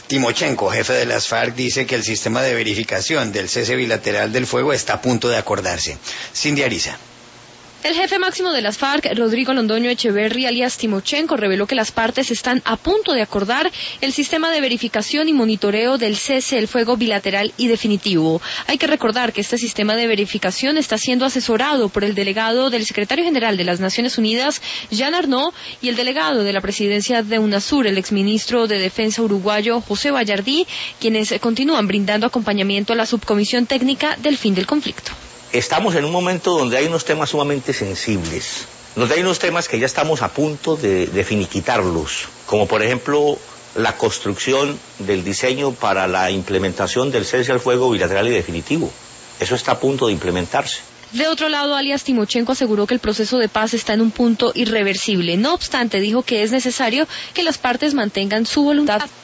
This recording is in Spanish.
Timochenko, jefe de las FARC, dice que el sistema de verificación del cese bilateral del fuego está a punto de acordarse. Cindy Ariza. El jefe máximo de las FARC, Rodrigo Londoño Echeverri, alias Timochenko, reveló que las partes están a punto de acordar el sistema de verificación y monitoreo del cese del fuego bilateral y definitivo. Hay que recordar que este sistema de verificación está siendo asesorado por el delegado del secretario general de las Naciones Unidas, Jean Arnaud, y el delegado de la presidencia de UNASUR, el exministro de Defensa uruguayo, José Bayardí, quienes continúan brindando acompañamiento a la subcomisión técnica del fin del conflicto. Estamos en un momento donde hay unos temas sumamente sensibles, donde hay unos temas que ya estamos a punto de finiquitarlos, como por ejemplo la construcción del diseño para la implementación del cese al fuego bilateral y definitivo. Eso está a punto de implementarse. De otro lado, alias Timochenko aseguró que el proceso de paz está en un punto irreversible. No obstante, dijo que es necesario que las partes mantengan su voluntad